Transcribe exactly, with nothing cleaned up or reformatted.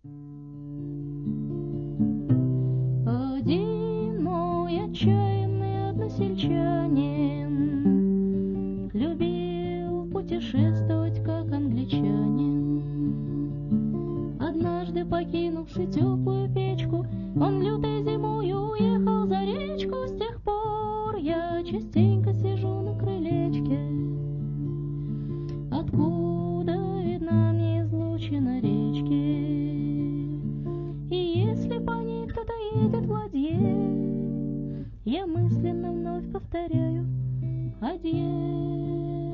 Один мой отчаянный односельчанин любил путешествовать, как англичанин. Однажды, покинувши теплую печку, он лютой зимою уехал за речку. С тех пор я частенько сижу на крылечке, откуда видна мне излучина речки. И если по ней кто-то едет в ладье, я мысленно вновь повторяю: адье.